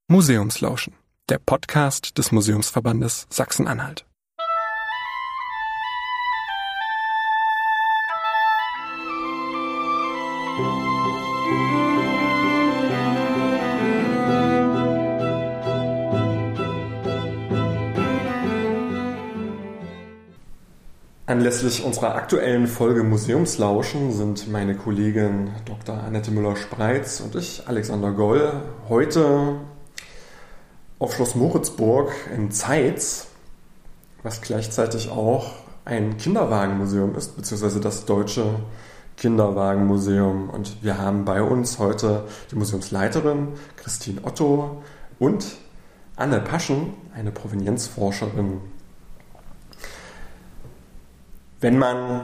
Museumslauschen, der Podcast des Museumsverbandes Sachsen-Anhalt. Anlässlich unserer aktuellen Folge Museumslauschen sind meine Kollegin Dr. Annette Müller-Spreitz und ich, Alexander Goll, heute auf Schloss Moritzburg in Zeitz, was gleichzeitig auch ein Kinderwagenmuseum ist, beziehungsweise das Deutsche Kinderwagenmuseum. Und wir haben bei uns heute die Museumsleiterin Christine Otto und Anne Paschen, eine Provenienzforscherin. Wenn man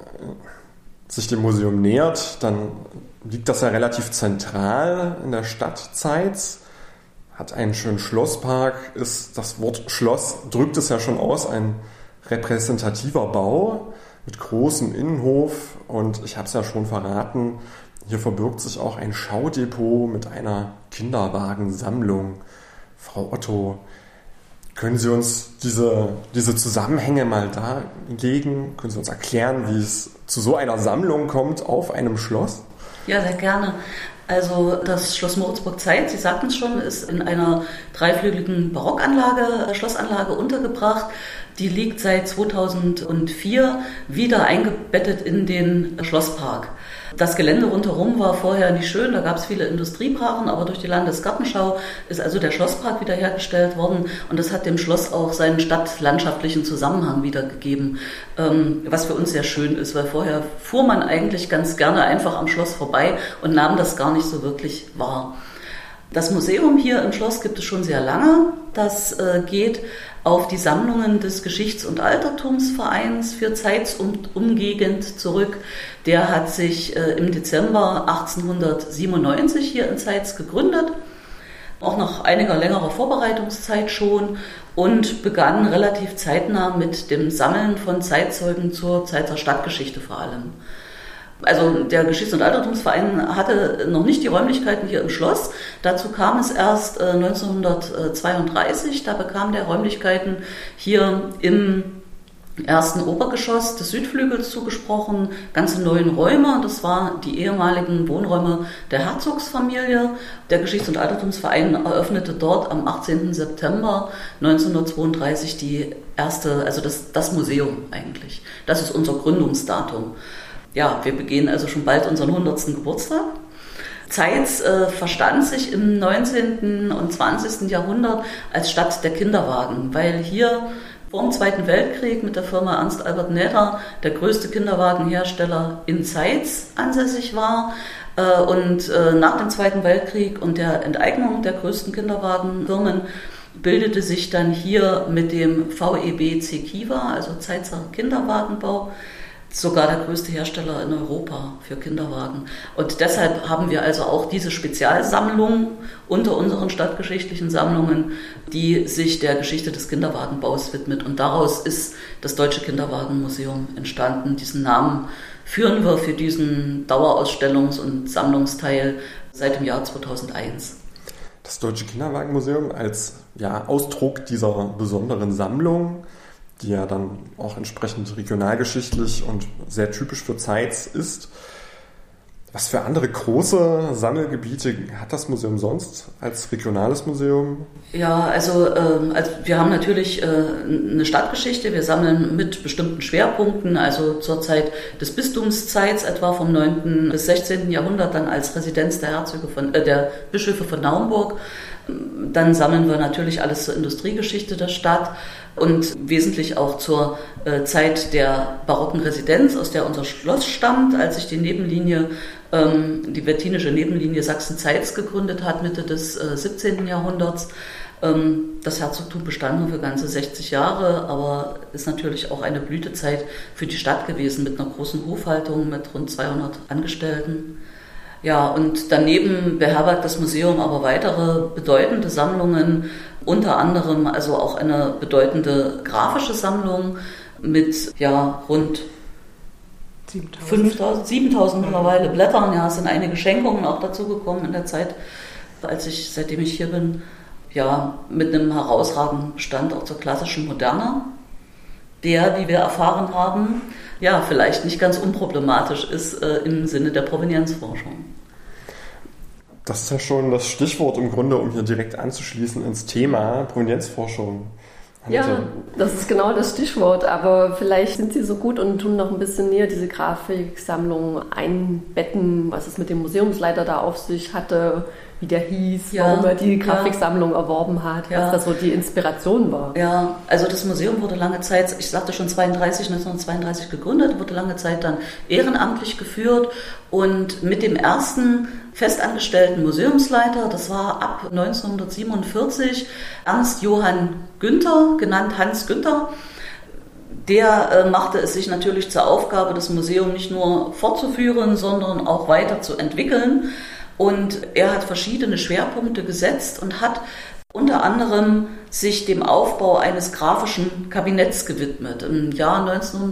sich dem Museum nähert, dann liegt das ja relativ zentral in der Stadt Zeitz, hat einen schönen Schlosspark, das Wort Schloss drückt es ja schon aus, ein repräsentativer Bau mit großem Innenhof, und ich habe es ja schon verraten, hier verbirgt sich auch ein Schaudepot mit einer Kinderwagensammlung. Frau Otto, können Sie uns diese Zusammenhänge mal darlegen? Können Sie uns erklären, wie es zu so einer Sammlung kommt auf einem Schloss? Ja, sehr gerne. Also das Schloss Moritzburg-Zeitz, Sie sagten es schon, ist in einer dreiflügeligen Barockanlage, Schlossanlage untergebracht. Die liegt seit 2004 wieder eingebettet in den Schlosspark. Das Gelände rundherum war vorher nicht schön, da gab es viele Industriebrachen, aber durch die Landesgartenschau ist also der Schlosspark wiederhergestellt worden, und das hat dem Schloss auch seinen stadtlandschaftlichen Zusammenhang wiedergegeben, was für uns sehr schön ist, weil vorher fuhr man eigentlich ganz gerne einfach am Schloss vorbei und nahm das gar nicht so wirklich wahr. Das Museum hier im Schloss gibt es schon sehr lange. Das geht auf die Sammlungen des Geschichts- und Altertumsvereins für Zeitz und Umgegend zurück. Der hat sich im Dezember 1897 hier in Zeitz gegründet, auch nach einiger längerer Vorbereitungszeit schon, und begann relativ zeitnah mit dem Sammeln von Zeitzeugen zur Zeitzer Stadtgeschichte vor allem. Also der Geschichts- und Altertumsverein hatte noch nicht die Räumlichkeiten hier im Schloss. Dazu kam es erst 1932. Da bekam der Räumlichkeiten hier im ersten Obergeschoss des Südflügels zugesprochen, ganze neuen Räume. Das waren die ehemaligen Wohnräume der Herzogsfamilie. Der Geschichts- und Altertumsverein eröffnete dort am 18. September 1932 die erste, also das Museum eigentlich. Das ist unser Gründungsdatum. Ja, wir begehen also schon bald unseren 100. Geburtstag. Zeitz verstand sich im 19. und 20. Jahrhundert als Stadt der Kinderwagen, weil hier vor dem Zweiten Weltkrieg mit der Firma Ernst Albert Näder der größte Kinderwagenhersteller in Zeitz ansässig war. Und nach dem Zweiten Weltkrieg und der Enteignung der größten Kinderwagenfirmen bildete sich dann hier mit dem VEB Zekiwa, also Zeitzer Kinderwagenbau, sogar der größte Hersteller in Europa für Kinderwagen. Und deshalb haben wir also auch diese Spezialsammlung unter unseren stadtgeschichtlichen Sammlungen, die sich der Geschichte des Kinderwagenbaus widmet. Und daraus ist das Deutsche Kinderwagenmuseum entstanden. Diesen Namen führen wir für diesen Dauerausstellungs- und Sammlungsteil seit dem Jahr 2001. Das Deutsche Kinderwagenmuseum als Ausdruck dieser besonderen Sammlung, die ja dann auch entsprechend regionalgeschichtlich und sehr typisch für Zeitz ist. Was für andere große Sammelgebiete hat das Museum sonst als regionales Museum? Ja, also wir haben natürlich eine Stadtgeschichte. Wir sammeln mit bestimmten Schwerpunkten, also zur Zeit des Bistums Zeitz, etwa vom 9. bis 16. Jahrhundert, dann als Residenz der Bischöfe von Naumburg. Dann sammeln wir natürlich alles zur Industriegeschichte der Stadt und wesentlich auch zur Zeit der barocken Residenz, aus der unser Schloss stammt, als sich die wettinische Nebenlinie Sachsen-Zeitz gegründet hat, Mitte des 17. Jahrhunderts. Das Herzogtum bestand nur für ganze 60 Jahre, aber ist natürlich auch eine Blütezeit für die Stadt gewesen mit einer großen Hofhaltung mit rund 200 Angestellten. Ja, und daneben beherbergt das Museum aber weitere bedeutende Sammlungen, unter anderem also auch eine bedeutende grafische Sammlung mit rund 7000 mittlerweile Blättern. Ja, es sind einige Schenkungen auch dazugekommen in der Zeit, seitdem ich hier bin. mit einem herausragenden Bestand auch zur klassischen Moderne, der, wie wir erfahren haben, vielleicht nicht ganz unproblematisch ist im Sinne der Provenienzforschung. Das ist ja schon das Stichwort im Grunde, um hier direkt anzuschließen ins Thema Provenienzforschung. Ja, das ist genau das Stichwort, aber vielleicht sind Sie so gut und tun noch ein bisschen näher diese Grafiksammlung einbetten, was es mit dem Museumsleiter da auf sich hatte, wie der hieß, warum er die Grafiksammlung erworben hat, was da so die Inspiration war. Ja, also das Museum wurde lange Zeit, ich sagte schon 1932 gegründet, wurde lange Zeit dann ehrenamtlich geführt und mit dem ersten festangestellten Museumsleiter, das war ab 1947, Ernst Johann Günther, genannt Hans Günther. Der machte es sich natürlich zur Aufgabe, das Museum nicht nur fortzuführen, sondern auch weiterzuentwickeln. Und er hat verschiedene Schwerpunkte gesetzt und hat unter anderem sich dem Aufbau eines grafischen Kabinetts gewidmet. Im Jahr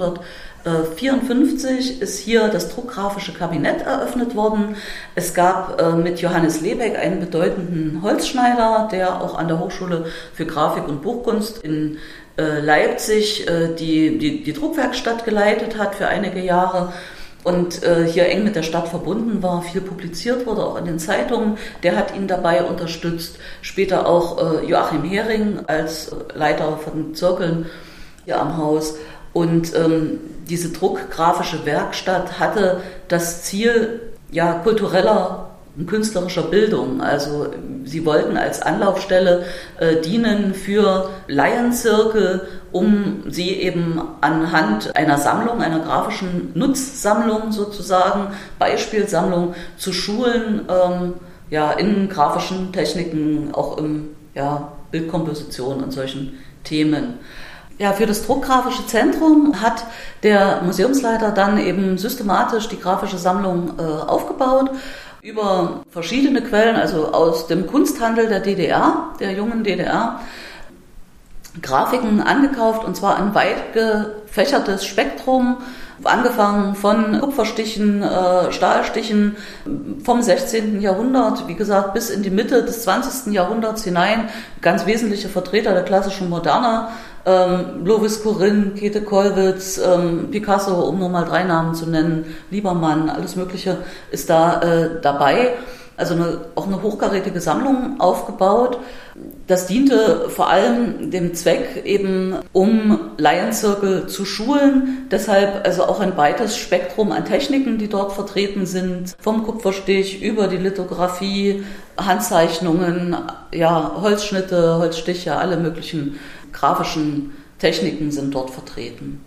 1954 ist hier das druckgrafische Kabinett eröffnet worden. Es gab mit Johannes Lebeck einen bedeutenden Holzschneider, der auch an der Hochschule für Grafik und Buchkunst in Leipzig die Druckwerkstatt geleitet hat für einige Jahre. Und hier eng mit der Stadt verbunden war, viel publiziert wurde, auch in den Zeitungen. Der hat ihn dabei unterstützt. Später auch Joachim Hering als Leiter von Zirkeln hier am Haus. Und diese druckgrafische Werkstatt hatte das Ziel kultureller und künstlerischer Bildung. Also sie wollten als Anlaufstelle dienen für Laienzirkel, um sie eben anhand einer Sammlung, einer grafischen Nutzsammlung sozusagen, Beispielsammlung zu schulen, in grafischen Techniken, auch in Bildkomposition und solchen Themen. Ja, für das Druckgrafische Zentrum hat der Museumsleiter dann eben systematisch die grafische Sammlung aufgebaut, über verschiedene Quellen, also aus dem Kunsthandel der DDR, der jungen DDR, Grafiken angekauft, und zwar ein weit gefächertes Spektrum, angefangen von Kupferstichen, Stahlstichen vom 16. Jahrhundert, wie gesagt, bis in die Mitte des 20. Jahrhunderts hinein, ganz wesentliche Vertreter der klassischen Moderne, Lovis Corinth, Käthe Kollwitz, Picasso, um nur mal 3 Namen zu nennen, Liebermann, alles Mögliche ist da dabei. Also auch eine hochkarätige Sammlung aufgebaut. Das diente vor allem dem Zweck, eben um Laienzirkel zu schulen. Deshalb also auch ein weites Spektrum an Techniken, die dort vertreten sind. Vom Kupferstich über die Lithografie, Handzeichnungen, Holzschnitte, Holzstiche, alle möglichen grafischen Techniken sind dort vertreten.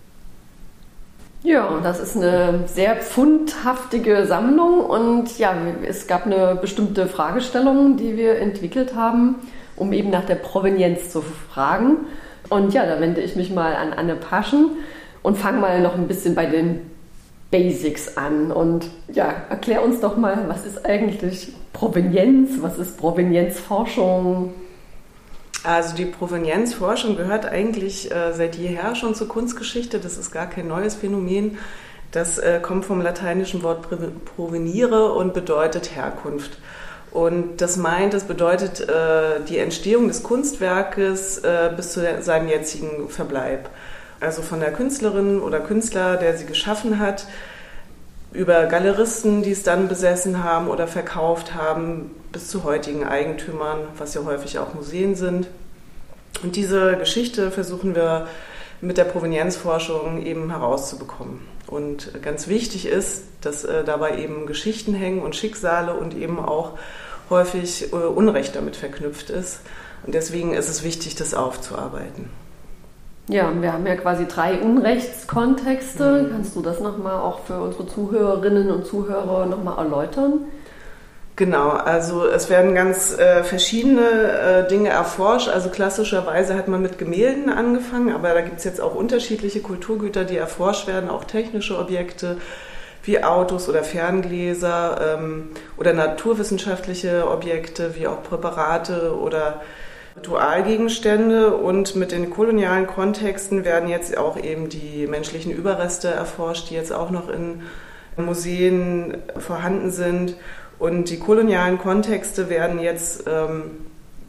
Ja, das ist eine sehr pfundhaftige Sammlung und es gab eine bestimmte Fragestellung, die wir entwickelt haben, um eben nach der Provenienz zu fragen. Und da wende ich mich mal an Anne Paschen und fange mal noch ein bisschen bei den Basics an. Und erklär uns doch mal, was ist eigentlich Provenienz, was ist Provenienzforschung? Also die Provenienzforschung gehört eigentlich seit jeher schon zur Kunstgeschichte. Das ist gar kein neues Phänomen. Das kommt vom lateinischen Wort provenire und bedeutet Herkunft. Und das bedeutet die Entstehung des Kunstwerkes bis zu seinem jetzigen Verbleib. Also von der Künstlerin oder Künstler, der sie geschaffen hat, über Galeristen, die es dann besessen haben oder verkauft haben, bis zu heutigen Eigentümern, was ja häufig auch Museen sind. Und diese Geschichte versuchen wir mit der Provenienzforschung eben herauszubekommen. Und ganz wichtig ist, dass dabei eben Geschichten hängen und Schicksale und eben auch häufig Unrecht damit verknüpft ist. Und deswegen ist es wichtig, das aufzuarbeiten. Ja, wir haben ja quasi 3 Unrechtskontexte. Kannst du das nochmal auch für unsere Zuhörerinnen und Zuhörer nochmal erläutern? Genau, also es werden ganz verschiedene Dinge erforscht. Also klassischerweise hat man mit Gemälden angefangen, aber da gibt es jetzt auch unterschiedliche Kulturgüter, die erforscht werden, auch technische Objekte wie Autos oder Ferngläser oder naturwissenschaftliche Objekte wie auch Präparate oder Ritualgegenstände, und mit den kolonialen Kontexten werden jetzt auch eben die menschlichen Überreste erforscht, die jetzt auch noch in Museen vorhanden sind. Und die kolonialen Kontexte werden jetzt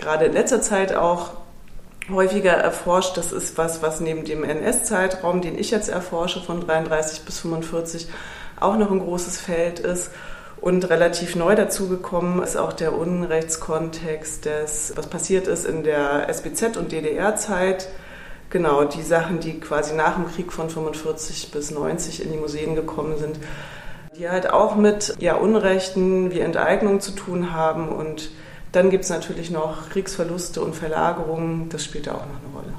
gerade in letzter Zeit auch häufiger erforscht. Das ist was neben dem NS-Zeitraum, den ich jetzt erforsche, von 33 bis 45, auch noch ein großes Feld ist. Und relativ neu dazugekommen ist auch der Unrechtskontext, was passiert ist in der SBZ- und DDR-Zeit. Genau, die Sachen, die quasi nach dem Krieg von 45 bis 90 in die Museen gekommen sind, die halt auch mit Unrechten wie Enteignung zu tun haben. Und dann gibt es natürlich noch Kriegsverluste und Verlagerungen, das spielt da auch noch eine Rolle.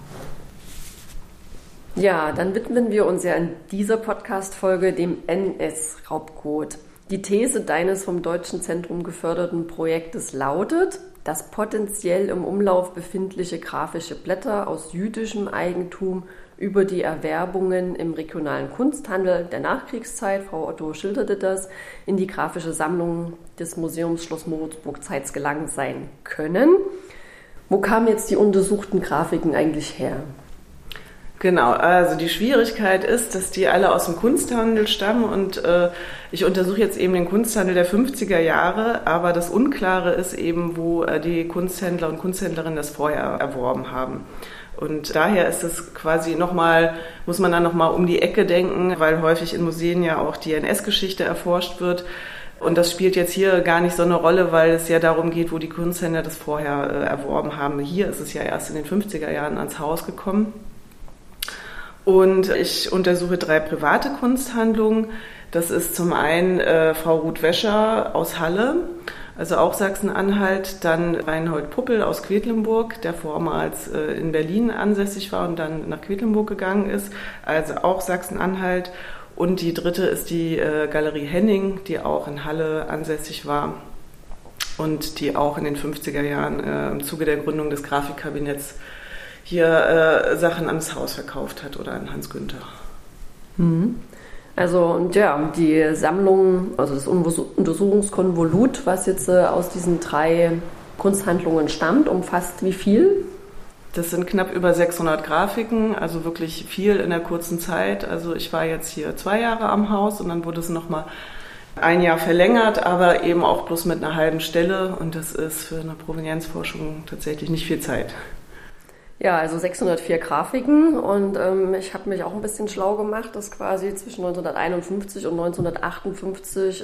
Ja, dann widmen wir uns ja in dieser Podcast-Folge dem NS-Raubcode. Die These deines vom Deutschen Zentrum geförderten Projektes lautet, dass potenziell im Umlauf befindliche grafische Blätter aus jüdischem Eigentum über die Erwerbungen im regionalen Kunsthandel der Nachkriegszeit, Frau Otto schilderte das, in die grafische Sammlung des Museums Schloss Moritzburg-Zeitz gelangt sein können. Wo kamen jetzt die untersuchten Grafiken eigentlich her? Genau, also die Schwierigkeit ist, dass die alle aus dem Kunsthandel stammen und ich untersuche jetzt eben den Kunsthandel der 50er Jahre, aber das Unklare ist eben, wo die Kunsthändler und Kunsthändlerinnen das vorher erworben haben. Und daher ist es quasi muss man dann nochmal um die Ecke denken, weil häufig in Museen ja auch die NS-Geschichte erforscht wird. Und das spielt jetzt hier gar nicht so eine Rolle, weil es ja darum geht, wo die Kunsthändler das vorher erworben haben. Hier ist es ja erst in den 50er Jahren ans Haus gekommen. Und ich untersuche 3 private Kunsthandlungen. Das ist zum einen Frau Ruth Wäscher aus Halle, also auch Sachsen-Anhalt, dann Reinhold Puppel aus Quedlinburg, der vormals in Berlin ansässig war und dann nach Quedlinburg gegangen ist, also auch Sachsen-Anhalt. Und die dritte ist die Galerie Henning, die auch in Halle ansässig war und die auch in den 50er Jahren im Zuge der Gründung des Grafikkabinetts hier Sachen ans Haus verkauft hat oder an Hans Günther. Also und ja, die Sammlung, also das Untersuchungskonvolut, was jetzt aus diesen 3 Kunsthandlungen stammt, umfasst wie viel? Das sind knapp über 600 Grafiken, also wirklich viel in der kurzen Zeit. Also ich war jetzt hier 2 Jahre am Haus und dann wurde es nochmal 1 Jahr verlängert, aber eben auch bloß mit einer halben Stelle und das ist für eine Provenienzforschung tatsächlich nicht viel Zeit. Ja, also 604 Grafiken und ich habe mich auch ein bisschen schlau gemacht, dass quasi zwischen 1951 und 1958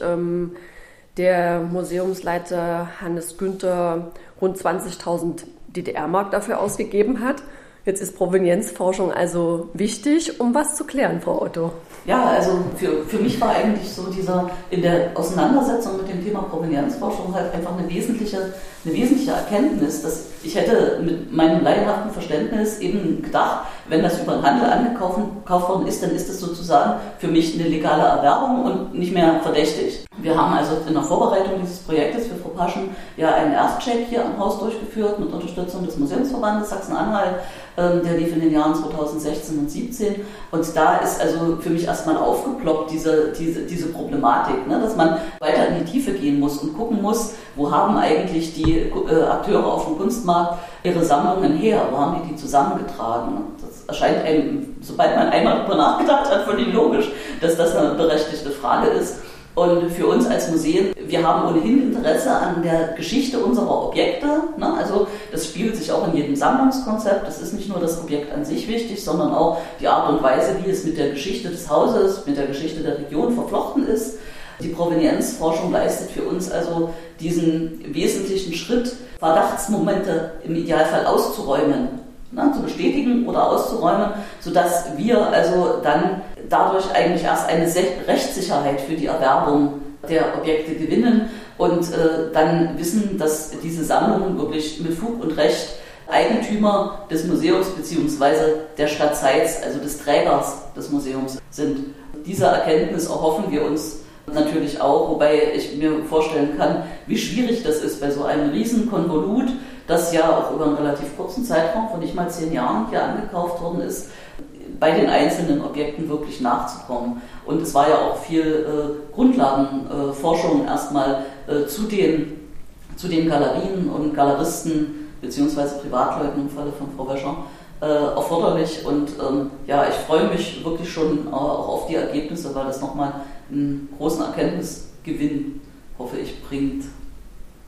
der Museumsleiter Hannes Günther rund 20.000 DDR-Mark dafür ausgegeben hat. Jetzt ist Provenienzforschung also wichtig, um was zu klären, Frau Otto. Ja, also für mich war eigentlich so in der Auseinandersetzung mit dem Thema Provenienzforschung halt einfach eine wesentliche Erkenntnis, dass ich hätte mit meinem laienhaften Verständnis eben gedacht, wenn das über den Handel angekauft worden ist, dann ist das sozusagen für mich eine legale Erwerbung und nicht mehr verdächtig. Wir haben also in der Vorbereitung dieses Projektes für Frau Paschen ja einen Erstcheck hier am Haus durchgeführt mit Unterstützung des Museumsverbandes Sachsen-Anhalt. Der lief in den Jahren 2016 und 2017 und da ist also für mich erstmal aufgeploppt diese Problematik, ne, dass man weiter in die Tiefe gehen muss und gucken muss, wo haben eigentlich die Akteure auf dem Kunstmarkt ihre Sammlungen her, wo haben die zusammengetragen. Das erscheint einem, sobald man einmal darüber nachgedacht hat, völlig logisch, dass das eine berechtigte Frage ist. Und für uns als Museen, wir haben ohnehin Interesse an der Geschichte unserer Objekte. Ne? Also das spiegelt sich auch in jedem Sammlungskonzept. Das ist nicht nur das Objekt an sich wichtig, sondern auch die Art und Weise, wie es mit der Geschichte des Hauses, mit der Geschichte der Region verflochten ist. Die Provenienzforschung leistet für uns also diesen wesentlichen Schritt, Verdachtsmomente im Idealfall auszuräumen. Zu bestätigen oder auszuräumen, sodass wir also dann dadurch eigentlich erst eine Rechtssicherheit für die Erwerbung der Objekte gewinnen und dann wissen, dass diese Sammlungen wirklich mit Fug und Recht Eigentümer des Museums bzw. der Stadt Zeitz, also des Trägers des Museums sind. Diese Erkenntnis erhoffen wir uns natürlich auch, wobei ich mir vorstellen kann, wie schwierig das ist bei so einem riesen Konvolut, das ja auch über einen relativ kurzen Zeitraum von nicht mal 10 Jahren hier angekauft worden ist, bei den einzelnen Objekten wirklich nachzukommen. Und es war ja auch viel Grundlagenforschung erstmal zu den Galerien und Galeristen beziehungsweise Privatleuten im Falle von Frau Wäscher erforderlich. Und ich freue mich wirklich schon auch auf die Ergebnisse, weil das nochmal einen großen Erkenntnisgewinn, hoffe ich, bringt.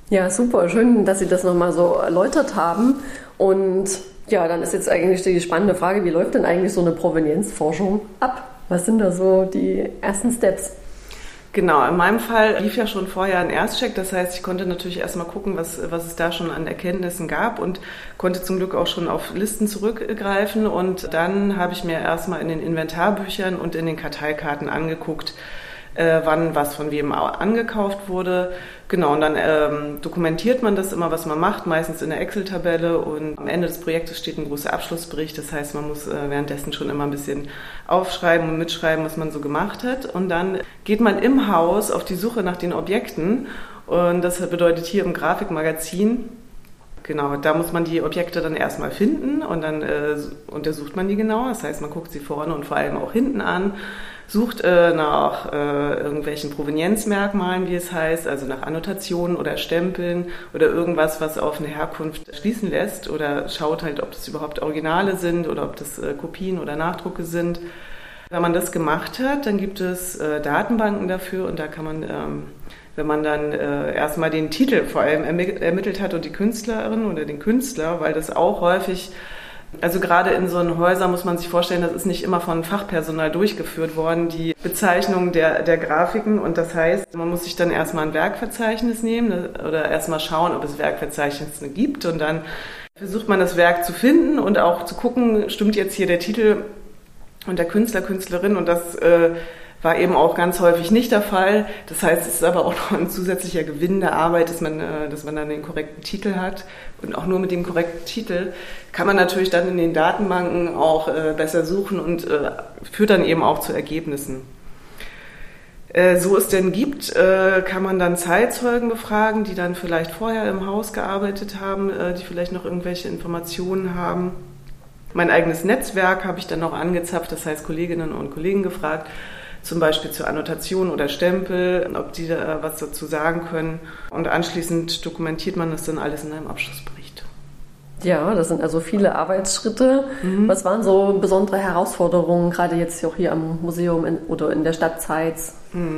Ja, super. Schön, dass Sie das nochmal so erläutert haben. Und ja, dann ist jetzt eigentlich die spannende Frage, wie läuft denn eigentlich so eine Provenienzforschung ab? Was sind da so die ersten Steps? Genau, in meinem Fall lief ja schon vorher ein Erstcheck, das heißt, ich konnte natürlich erstmal gucken, was es da schon an Erkenntnissen gab und konnte zum Glück auch schon auf Listen zurückgreifen und dann habe ich mir erstmal in den Inventarbüchern und in den Karteikarten angeguckt, wann was von wem angekauft wurde. Genau, und dann dokumentiert man das immer, was man macht, meistens in der Excel-Tabelle und am Ende des Projektes steht ein großer Abschlussbericht. Das heißt, man muss währenddessen schon immer ein bisschen aufschreiben und mitschreiben, was man so gemacht hat. Und dann geht man im Haus auf die Suche nach den Objekten und das bedeutet hier im Grafikmagazin, genau, da muss man die Objekte dann erstmal finden und dann untersucht man die genau. Das heißt, man guckt sie vorne und vor allem auch hinten an. Sucht nach irgendwelchen Provenienzmerkmalen, wie es heißt, also nach Annotationen oder Stempeln oder irgendwas, was auf eine Herkunft schließen lässt oder schaut halt, ob das überhaupt Originale sind oder ob das Kopien oder Nachdrucke sind. Wenn man das gemacht hat, dann gibt es Datenbanken dafür und da kann man, wenn man dann erstmal den Titel vor allem ermittelt hat und die Künstlerin oder den Künstler, weil das auch häufig, also gerade in so einen Häusern muss man sich vorstellen, das ist nicht immer von Fachpersonal durchgeführt worden, die Bezeichnung der Grafiken. Und das heißt, man muss sich dann erstmal ein Werkverzeichnis nehmen oder erstmal schauen, ob es Werkverzeichnisse gibt. Und dann versucht man das Werk zu finden und auch zu gucken, stimmt jetzt hier der Titel und der Künstler, Künstlerin. Und das war eben auch ganz häufig nicht der Fall. Das heißt, es ist aber auch noch ein zusätzlicher Gewinn der Arbeit, dass man dann den korrekten Titel hat. Und auch nur mit dem korrekten Titel kann man natürlich dann in den Datenbanken auch besser suchen und führt dann eben auch zu Ergebnissen. So es denn gibt, kann man dann Zeitzeugen befragen, die dann vielleicht vorher im Haus gearbeitet haben, die vielleicht noch irgendwelche Informationen haben. Mein eigenes Netzwerk habe ich dann noch angezapft, das heißt Kolleginnen und Kollegen gefragt, zum Beispiel zur Annotation oder Stempel, ob die da was dazu sagen können. Und anschließend dokumentiert man das dann alles in einem Abschlussbericht. Ja, das sind also viele Arbeitsschritte. Was waren so besondere Herausforderungen, gerade jetzt auch hier am Museum oder in der Stadt Zeitz?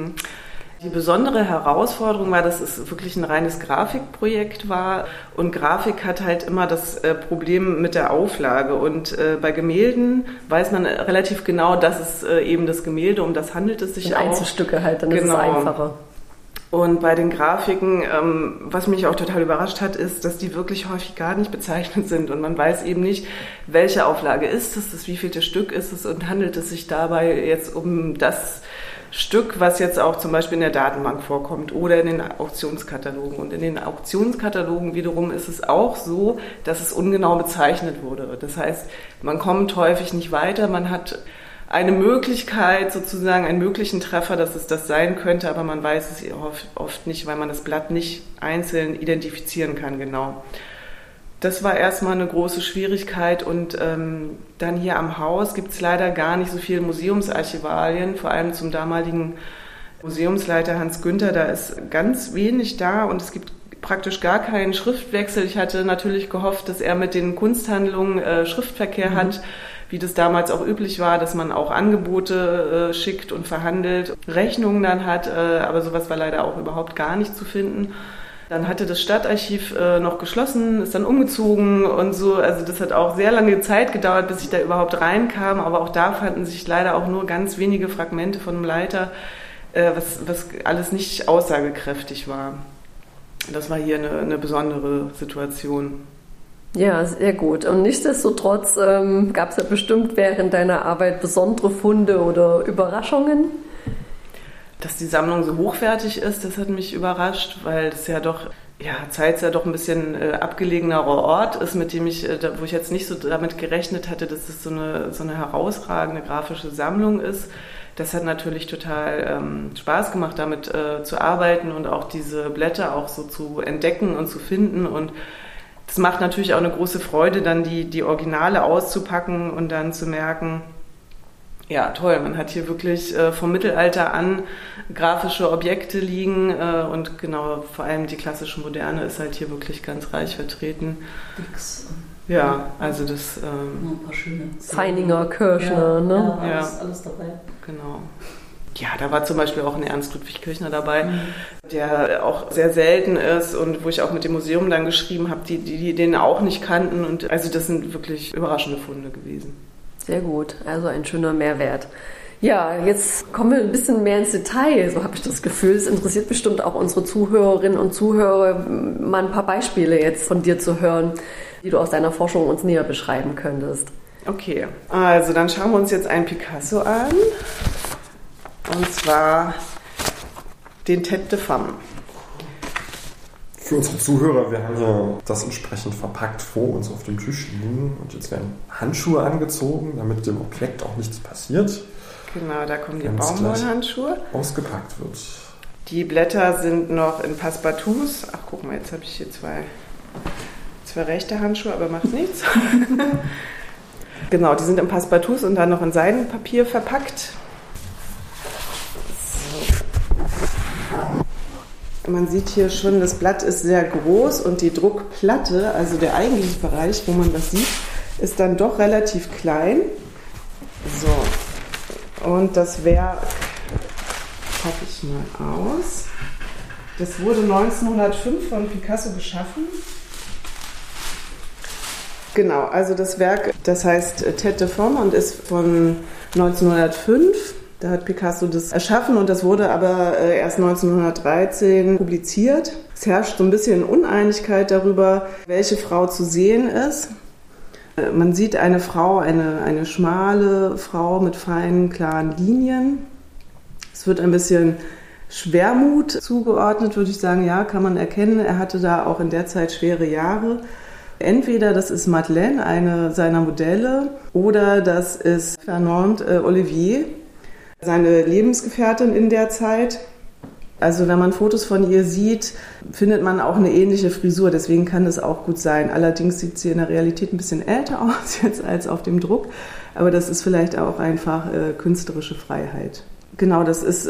Die besondere Herausforderung war, dass es wirklich ein reines Grafikprojekt war und Grafik hat halt immer das Problem mit der Auflage und bei Gemälden weiß man relativ genau, dass es eben das Gemälde, um das handelt es sich auch. Einzelstücke halt, dann ist es einfacher. Und bei den Grafiken, was mich auch total überrascht hat, ist, dass die wirklich häufig gar nicht bezeichnet sind und man weiß eben nicht, welche Auflage ist es, das wievielte Stück ist es und handelt es sich dabei jetzt um das Stück, was jetzt auch zum Beispiel in der Datenbank vorkommt oder in den Auktionskatalogen. Und in den Auktionskatalogen wiederum ist es auch so, dass es ungenau bezeichnet wurde. Das heißt, man kommt häufig nicht weiter, man hat eine Möglichkeit, sozusagen einen möglichen Treffer, dass es das sein könnte, aber man weiß es oft nicht, weil man das Blatt nicht einzeln identifizieren kann, genau. Das war erstmal eine große Schwierigkeit und dann hier am Haus gibt es leider gar nicht so viele Museumsarchivalien, vor allem zum damaligen Museumsleiter Hans Günther, da ist ganz wenig da und es gibt praktisch gar keinen Schriftwechsel. Ich hatte natürlich gehofft, dass er mit den Kunsthandlungen Schriftverkehr hat, wie das damals auch üblich war, dass man auch Angebote schickt und verhandelt, Rechnungen dann hat, aber sowas war leider auch überhaupt gar nicht zu finden. Dann hatte das Stadtarchiv noch geschlossen, ist dann umgezogen und so. Also das hat auch sehr lange Zeit gedauert, bis ich da überhaupt reinkam. Aber auch da fanden sich leider auch nur ganz wenige Fragmente von einem Leiter, was alles nicht aussagekräftig war. Das war hier eine besondere Situation. Ja, sehr gut. Und nichtsdestotrotz gab es ja bestimmt während deiner Arbeit besondere Funde oder Überraschungen. Dass die Sammlung so hochwertig ist, das hat mich überrascht, weil das ja doch, Zeitz ja doch ein bisschen abgelegenerer Ort ist, mit dem wo ich jetzt nicht so damit gerechnet hatte, dass es so eine herausragende grafische Sammlung ist. Das hat natürlich total Spaß gemacht, damit zu arbeiten und auch diese Blätter auch so zu entdecken und zu finden. Und das macht natürlich auch eine große Freude, dann die Originale auszupacken und dann zu merken, ja, toll, man hat hier wirklich vom Mittelalter an grafische Objekte liegen und genau, vor allem die klassische Moderne ist halt hier wirklich ganz reich vertreten. Ja, also das... ein paar schöne Feininger, Kirschner, ne? Ja, alles dabei. Genau. Ja, da war zum Beispiel auch ein Ernst Ludwig Kirchner dabei, der auch sehr selten ist und wo ich auch mit dem Museum dann geschrieben habe, die den auch nicht kannten. Und also das sind wirklich überraschende Funde gewesen. Sehr gut, also ein schöner Mehrwert. Ja, jetzt kommen wir ein bisschen mehr ins Detail, so habe ich das Gefühl. Es interessiert bestimmt auch unsere Zuhörerinnen und Zuhörer, mal ein paar Beispiele jetzt von dir zu hören, die du aus deiner Forschung uns näher beschreiben könntest. Okay, also dann schauen wir uns jetzt einen Picasso an, und zwar den Tête de Femme. Für unsere Zuhörer, wir haben ja das entsprechend verpackt vor uns auf dem Tisch liegen und jetzt werden Handschuhe angezogen, damit dem Objekt auch nichts passiert. Genau, da kommen die Baumwollhandschuhe. Ausgepackt wird. Die Blätter sind noch in Passepartouts. Ach, guck mal, jetzt habe ich hier zwei rechte Handschuhe, aber macht nichts. Genau, die sind in Passepartouts und dann noch in Seidenpapier verpackt. So. Man sieht hier schon, das Blatt ist sehr groß und die Druckplatte, also der eigentliche Bereich, wo man das sieht, ist dann doch relativ klein. So. Und das Werk packe ich mal aus. Das wurde 1905 von Picasso geschaffen. Genau, also das Werk, das heißt Tête de Femme und ist von 1905. Da hat Picasso das erschaffen und das wurde aber erst 1913 publiziert. Es herrscht so ein bisschen Uneinigkeit darüber, welche Frau zu sehen ist. Man sieht eine Frau, eine schmale Frau mit feinen, klaren Linien. Es wird ein bisschen Schwermut zugeordnet, würde ich sagen. Ja, kann man erkennen. Er hatte da auch in der Zeit schwere Jahre. Entweder das ist Madeleine, eine seiner Modelle, oder das ist Fernande Olivier, seine Lebensgefährtin in der Zeit. Also wenn man Fotos von ihr sieht, findet man auch eine ähnliche Frisur, deswegen kann es auch gut sein. Allerdings sieht sie in der Realität ein bisschen älter aus jetzt als auf dem Druck, aber das ist vielleicht auch einfach künstlerische Freiheit. Genau, das ist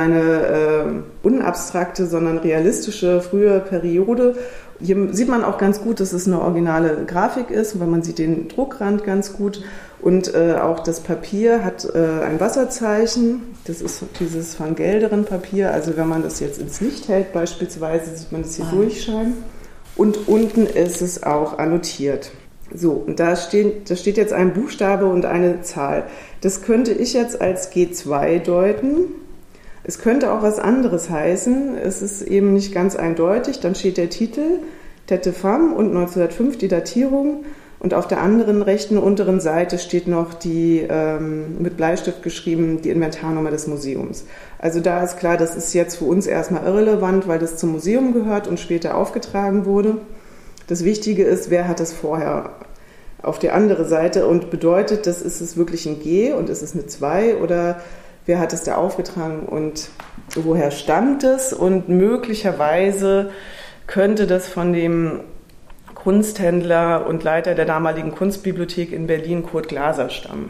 seine unabstrakte, sondern realistische frühe Periode. Hier sieht man auch ganz gut, dass es eine originale Grafik ist, weil man sieht den Druckrand ganz gut. Und auch das Papier hat ein Wasserzeichen. Das ist dieses Van Gelderen Papier. Also wenn man das jetzt ins Licht hält beispielsweise, sieht man das hier durchscheinen. Und unten ist es auch annotiert. So, und da steht jetzt ein Buchstabe und eine Zahl. Das könnte ich jetzt als G2 deuten. Es könnte auch was anderes heißen. Es ist eben nicht ganz eindeutig. Dann steht der Titel, Tête de Femme und 1905 die Datierung. Und auf der anderen rechten unteren Seite steht noch die, mit Bleistift geschrieben, die Inventarnummer des Museums. Also da ist klar, das ist jetzt für uns erstmal irrelevant, weil das zum Museum gehört und später aufgetragen wurde. Das Wichtige ist, wer hat das vorher auf die andere Seite und bedeutet, das ist es wirklich ein G und ist es eine 2 oder wer hat es da aufgetragen und woher stammt es? Und möglicherweise könnte das von dem Kunsthändler und Leiter der damaligen Kunstbibliothek in Berlin, Kurt Glaser, stammen.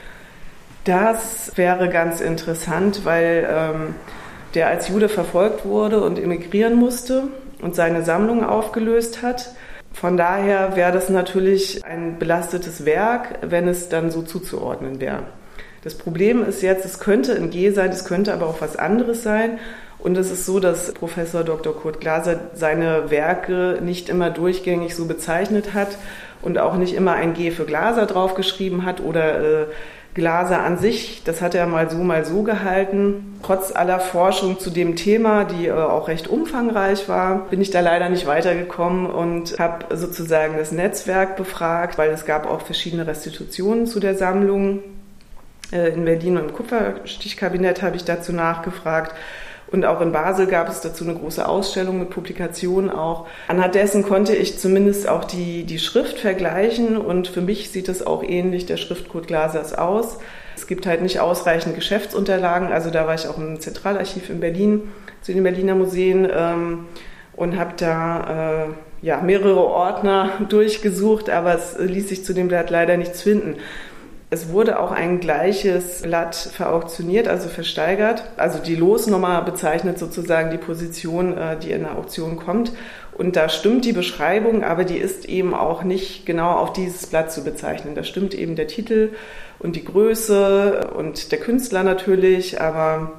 Das wäre ganz interessant, weil der als Jude verfolgt wurde und emigrieren musste und seine Sammlung aufgelöst hat. Von daher wäre das natürlich ein belastetes Werk, wenn es dann so zuzuordnen wäre. Das Problem ist jetzt, es könnte ein G sein, es könnte aber auch was anderes sein. Und es ist so, dass Professor Dr. Kurt Glaser seine Werke nicht immer durchgängig so bezeichnet hat und auch nicht immer ein G für Glaser draufgeschrieben hat oder Glaser an sich. Das hat er mal so gehalten. Trotz aller Forschung zu dem Thema, die auch recht umfangreich war, bin ich da leider nicht weitergekommen und habe sozusagen das Netzwerk befragt, weil es gab auch verschiedene Restitutionen zu der Sammlung. In Berlin und im Kupferstichkabinett habe ich dazu nachgefragt. Und auch in Basel gab es dazu eine große Ausstellung mit Publikationen auch. Anhand dessen konnte ich zumindest auch die Schrift vergleichen und für mich sieht es auch ähnlich der Schrift Kurt Glasers aus. Es gibt halt nicht ausreichend Geschäftsunterlagen, also da war ich auch im Zentralarchiv in Berlin, zu den Berliner Museen und habe da mehrere Ordner durchgesucht, aber es ließ sich zu dem Blatt leider nichts finden. Es wurde auch ein gleiches Blatt verauktioniert, also versteigert. Also die Losnummer bezeichnet sozusagen die Position, die in der Auktion kommt. Und da stimmt die Beschreibung, aber die ist eben auch nicht genau auf dieses Blatt zu bezeichnen. Da stimmt eben der Titel und die Größe und der Künstler natürlich, aber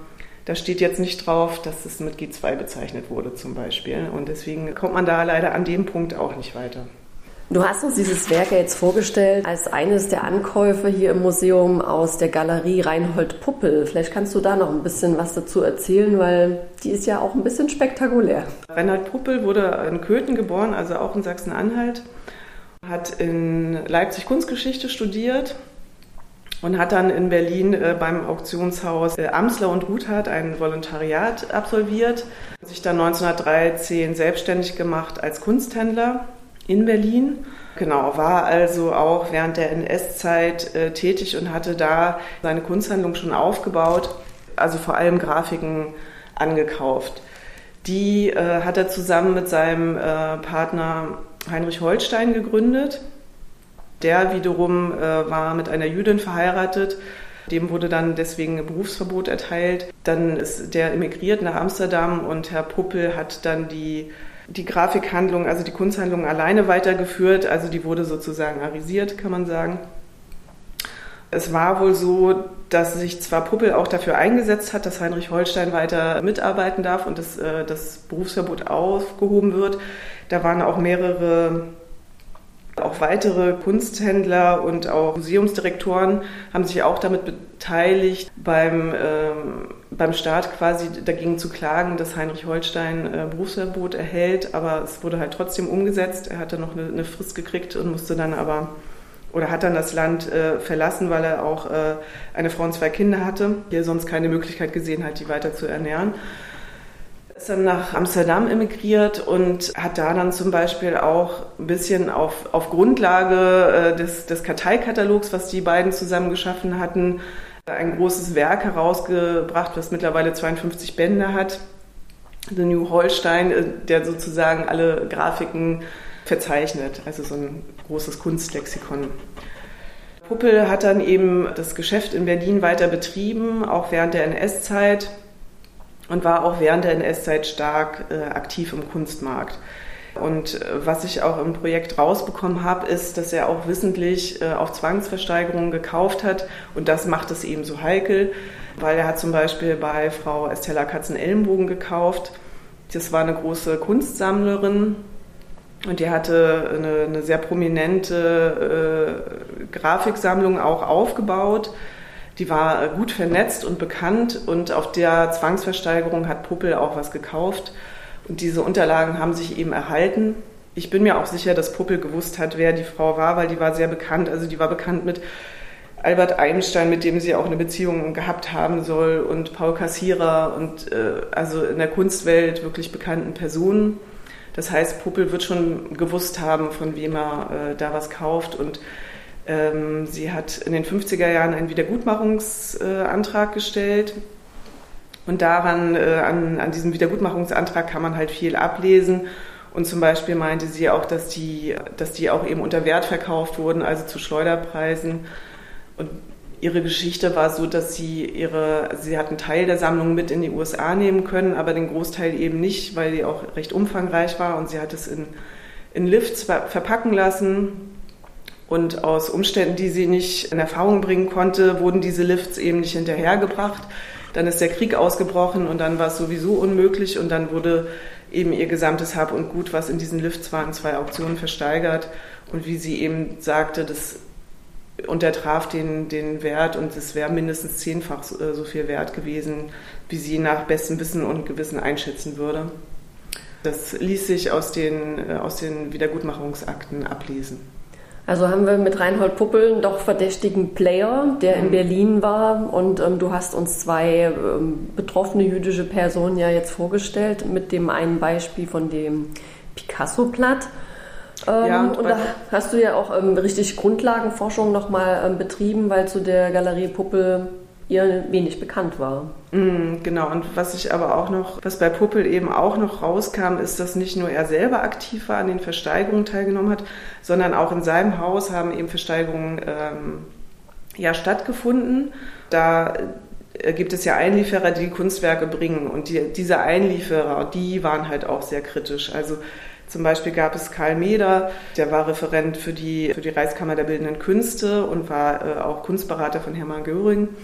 Da steht jetzt nicht drauf, dass es mit G2 bezeichnet wurde zum Beispiel. Und deswegen kommt man da leider an dem Punkt auch nicht weiter. Du hast uns dieses Werk ja jetzt vorgestellt als eines der Ankäufe hier im Museum aus der Galerie Reinhold Puppel. Vielleicht kannst du da noch ein bisschen was dazu erzählen, weil die ist ja auch ein bisschen spektakulär. Reinhold Puppel wurde in Köthen geboren, also auch in Sachsen-Anhalt, hat in Leipzig Kunstgeschichte studiert und hat dann in Berlin beim Auktionshaus Amsler und Ruthard ein Volontariat absolviert, sich dann 1913 selbstständig gemacht als Kunsthändler in Berlin. Genau, war also auch während der NS-Zeit tätig und hatte da seine Kunsthandlung schon aufgebaut, also vor allem Grafiken angekauft. Die hat er zusammen mit seinem Partner Heinrich Holstein gegründet. Der wiederum war mit einer Jüdin verheiratet. Dem wurde dann deswegen ein Berufsverbot erteilt. Dann ist der emigriert nach Amsterdam und Herr Puppel hat dann die Grafikhandlung, also die Kunsthandlung alleine weitergeführt. Also die wurde sozusagen arisiert, kann man sagen. Es war wohl so, dass sich zwar Puppel auch dafür eingesetzt hat, dass Heinrich Holstein weiter mitarbeiten darf und das Berufsverbot aufgehoben wird. Da waren auch auch weitere Kunsthändler und auch Museumsdirektoren haben sich auch damit beteiligt, beim Staat quasi dagegen zu klagen, dass Heinrich Holstein Berufsverbot erhält, aber es wurde halt trotzdem umgesetzt. Er hatte noch eine Frist gekriegt und hat dann das Land verlassen, weil er auch eine Frau und 2 Kinder hatte, die er sonst keine Möglichkeit gesehen hat, die weiter zu ernähren. Ist dann nach Amsterdam emigriert und hat da dann zum Beispiel auch ein bisschen auf Grundlage des Karteikatalogs, was die beiden zusammen geschaffen hatten, ein großes Werk herausgebracht, das mittlerweile 52 Bände hat. The New Holstein, der sozusagen alle Grafiken verzeichnet, also so ein großes Kunstlexikon. Puppel hat dann eben das Geschäft in Berlin weiter betrieben, auch während der NS-Zeit. Und war auch während der NS-Zeit stark aktiv im Kunstmarkt. Und was ich auch im Projekt rausbekommen habe, ist, dass er auch wissentlich auf Zwangsversteigerungen gekauft hat. Und das macht es eben so heikel, weil er hat zum Beispiel bei Frau Estella Katzenellenbogen gekauft. Das war eine große Kunstsammlerin und die hatte eine sehr prominente Grafiksammlung auch aufgebaut. Die war gut vernetzt und bekannt und auf der Zwangsversteigerung hat Puppel auch was gekauft. Und diese Unterlagen haben sich eben erhalten. Ich bin mir auch sicher, dass Puppel gewusst hat, wer die Frau war, weil die war sehr bekannt. Also die war bekannt mit Albert Einstein, mit dem sie auch eine Beziehung gehabt haben soll, und Paul Kassierer und also in der Kunstwelt wirklich bekannten Personen. Das heißt, Puppel wird schon gewusst haben, von wem er da was kauft. Und sie hat in den 50er Jahren einen Wiedergutmachungsantrag gestellt und an diesem Wiedergutmachungsantrag kann man halt viel ablesen und zum Beispiel meinte sie auch, dass die auch eben unter Wert verkauft wurden, also zu Schleuderpreisen, und ihre Geschichte war so, dass sie hat einen Teil der Sammlung mit in die USA nehmen können, aber den Großteil eben nicht, weil die auch recht umfangreich war und sie hat es in Lifts verpacken lassen. Und aus Umständen, die sie nicht in Erfahrung bringen konnte, wurden diese Lifts eben nicht hinterhergebracht. Dann ist der Krieg ausgebrochen und dann war es sowieso unmöglich und dann wurde eben ihr gesamtes Hab und Gut, was in diesen Lifts war, in 2 Auktionen versteigert. Und wie sie eben sagte, das untertraf den Wert und es wäre mindestens 10-fach so viel wert gewesen, wie sie nach bestem Wissen und Gewissen einschätzen würde. Das ließ sich aus den Wiedergutmachungsakten ablesen. Also haben wir mit Reinhold Puppel einen doch verdächtigen Player, der in Berlin war, und du hast uns 2 betroffene jüdische Personen ja jetzt vorgestellt, mit dem einen Beispiel von dem Picasso-Platt. Und da hast du ja auch richtig Grundlagenforschung nochmal betrieben, weil zu der Galerie Puppel ihr wenig bekannt war. Genau, und was bei Puppel eben auch noch rauskam, ist, dass nicht nur er selber aktiv war, an den Versteigerungen teilgenommen hat, sondern auch in seinem Haus haben eben Versteigerungen stattgefunden. Da gibt es ja Einlieferer, die Kunstwerke bringen, und diese Einlieferer, die waren halt auch sehr kritisch. Also zum Beispiel gab es Karl Meder, der war Referent für die Reichskammer der Bildenden Künste und war auch Kunstberater von Hermann Göring.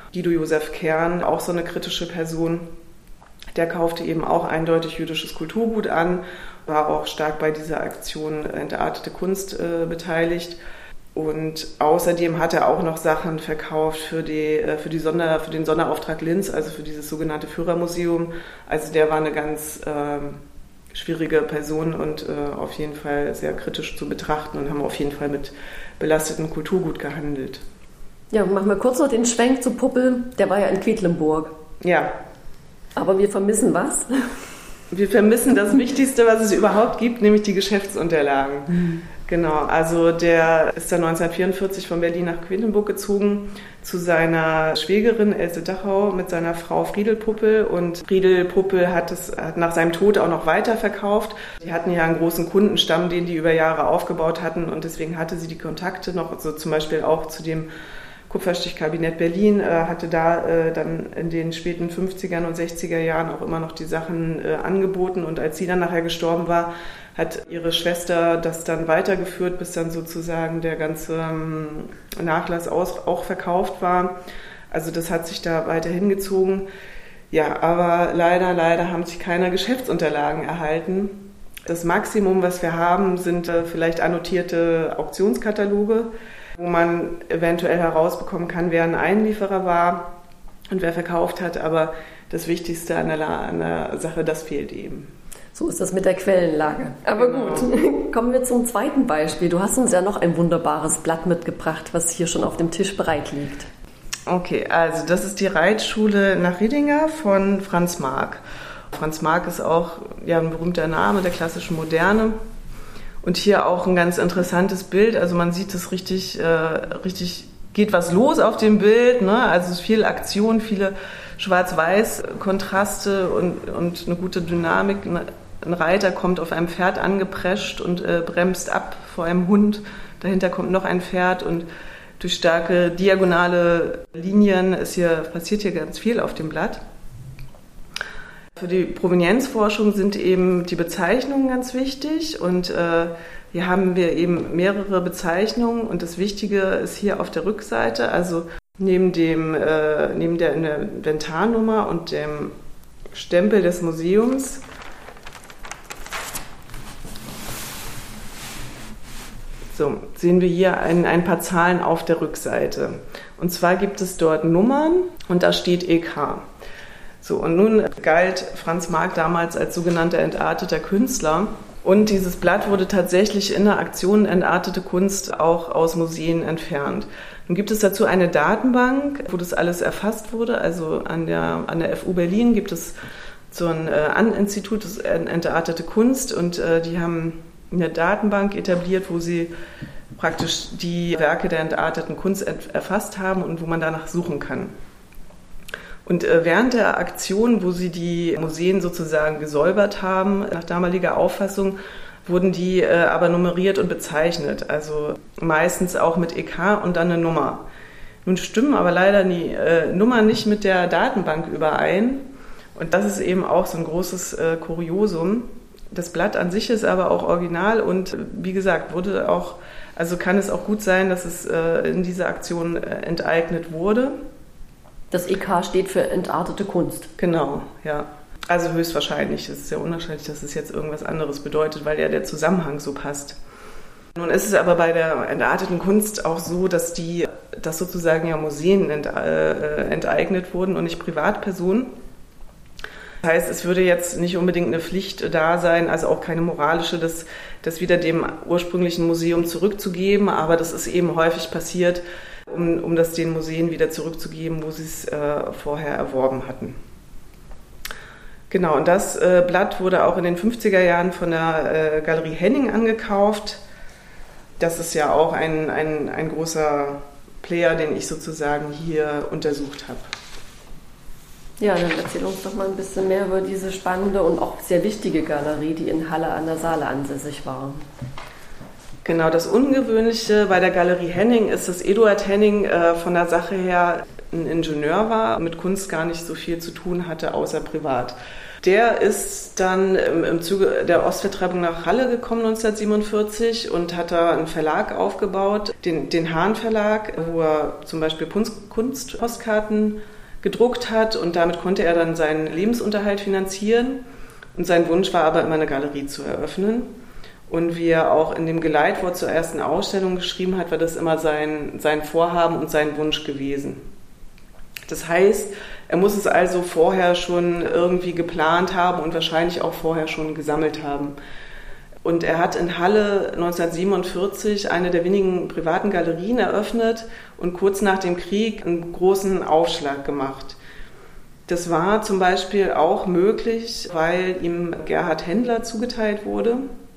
Guido Josef Kern, auch so eine kritische Person, der kaufte eben auch eindeutig jüdisches Kulturgut an, war auch stark bei dieser Aktion Entartete Kunst beteiligt. Und außerdem hat er auch noch Sachen verkauft für den Sonderauftrag Linz, also für dieses sogenannte Führermuseum. Also der war eine ganz schwierige Person und auf jeden Fall sehr kritisch zu betrachten und haben auf jeden Fall mit belastetem Kulturgut gehandelt. Ja, machen wir kurz noch den Schwenk zu Puppel. Der war ja in Quedlinburg. Ja. Aber wir vermissen was? Wir vermissen das Wichtigste, was es überhaupt gibt, nämlich die Geschäftsunterlagen. Mhm. Genau, also der ist dann 1944 von Berlin nach Quedlinburg gezogen zu seiner Schwägerin Else Dachau mit seiner Frau Friedel Puppel. Und Friedel Puppel hat nach seinem Tod auch noch weiterverkauft. Die hatten ja einen großen Kundenstamm, den die über Jahre aufgebaut hatten. Und deswegen hatte sie die Kontakte noch, also zum Beispiel auch zu dem Kupferstichkabinett Berlin, hatte da dann in den späten 50er und 60er Jahren auch immer noch die Sachen angeboten. Und als sie dann nachher gestorben war, hat ihre Schwester das dann weitergeführt, bis dann sozusagen der ganze Nachlass auch verkauft war. Also das hat sich da weiter hingezogen. Ja, aber leider haben sich keine Geschäftsunterlagen erhalten. Das Maximum, was wir haben, sind vielleicht annotierte Auktionskataloge, wo man eventuell herausbekommen kann, wer ein Einlieferer war und wer verkauft hat. Aber das Wichtigste an der Sache, das fehlt eben. So ist das mit der Quellenlage. Aber gut, kommen wir zum zweiten Beispiel. Du hast uns ja noch ein wunderbares Blatt mitgebracht, was hier schon auf dem Tisch bereit liegt. Okay, also das ist die Reitschule nach Riedinger von Franz Marc. Franz Marc ist auch ein berühmter Name der klassischen Moderne. Und hier auch ein ganz interessantes Bild. Also man sieht es richtig geht was los auf dem Bild. Ne? Also es ist viel Aktion, viele Schwarz-Weiß-Kontraste und eine gute Dynamik. Ein Reiter kommt auf einem Pferd angeprescht und bremst ab vor einem Hund. Dahinter kommt noch ein Pferd und durch starke diagonale Linien passiert hier ganz viel auf dem Blatt. Für die Provenienzforschung sind eben die Bezeichnungen ganz wichtig und hier haben wir eben mehrere Bezeichnungen und das Wichtige ist hier auf der Rückseite, also neben der Inventarnummer und dem Stempel des Museums sehen wir hier ein paar Zahlen auf der Rückseite. Und zwar gibt es dort Nummern und da steht EK. So, und nun galt Franz Marc damals als sogenannter entarteter Künstler. Und dieses Blatt wurde tatsächlich in der Aktion Entartete Kunst auch aus Museen entfernt. Nun gibt es dazu eine Datenbank, wo das alles erfasst wurde. Also an der FU Berlin gibt es so ein Institut, das Entartete Kunst, und die haben eine Datenbank etabliert, wo sie praktisch die Werke der entarteten Kunst erfasst haben und wo man danach suchen kann. Und während der Aktion, wo sie die Museen sozusagen gesäubert haben, nach damaliger Auffassung, wurden die aber nummeriert und bezeichnet. Also meistens auch mit EK und dann eine Nummer. Nun stimmen aber leider die Nummern nicht mit der Datenbank überein. Und das ist eben auch so ein großes Kuriosum. Das Blatt an sich ist aber auch original und wie gesagt, kann es auch gut sein, dass es in dieser Aktion enteignet wurde. Das EK steht für Entartete Kunst. Genau, ja. Also höchstwahrscheinlich. Es ist sehr unwahrscheinlich, dass es jetzt irgendwas anderes bedeutet, weil ja der Zusammenhang so passt. Nun ist es aber bei der entarteten Kunst auch so, dass sozusagen ja Museen enteignet wurden und nicht Privatpersonen. Das heißt, es würde jetzt nicht unbedingt eine Pflicht da sein, also auch keine moralische, das wieder dem ursprünglichen Museum zurückzugeben, aber das ist eben häufig passiert, um das den Museen wieder zurückzugeben, wo sie es vorher erworben hatten. Genau, und das Blatt wurde auch in den 50er Jahren von der Galerie Henning angekauft. Das ist ja auch ein großer Player, den ich sozusagen hier untersucht habe. Ja, dann erzähl uns doch mal ein bisschen mehr über diese spannende und auch sehr wichtige Galerie, die in Halle an der Saale ansässig war. Genau, das Ungewöhnliche bei der Galerie Henning ist, dass Eduard Henning von der Sache her ein Ingenieur war, mit Kunst gar nicht so viel zu tun hatte, außer privat. Der ist dann im Zuge der Ostvertreibung nach Halle gekommen 1947 und hat da einen Verlag aufgebaut, den Hahn Verlag, wo er zum Beispiel Kunstpostkarten gedruckt hat und damit konnte er dann seinen Lebensunterhalt finanzieren. Und sein Wunsch war aber immer, eine Galerie zu eröffnen. Und wie er auch in dem Geleitwort zur ersten Ausstellung geschrieben hat, war das immer sein Vorhaben und sein Wunsch gewesen. Das heißt, er muss es also vorher schon irgendwie geplant haben und wahrscheinlich auch vorher schon gesammelt haben. Und er hat in Halle 1947 eine der wenigen privaten Galerien eröffnet und kurz nach dem Krieg einen großen Aufschlag gemacht. Das war zum Beispiel auch möglich, weil ihm Gerhard Händler zugeteilt wurde.